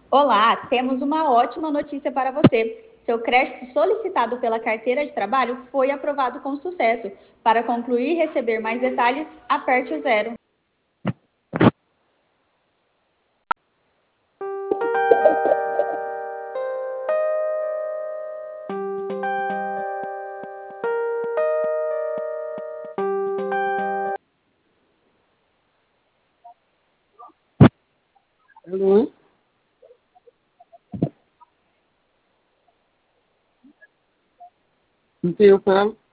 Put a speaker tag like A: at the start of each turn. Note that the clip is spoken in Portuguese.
A: Olá, temos uma ótima notícia para você. Seu crédito solicitado pela carteira de trabalho foi aprovado com sucesso. Para concluir e receber mais detalhes, aperte o zero.
B: Alô? Com quem eu falo?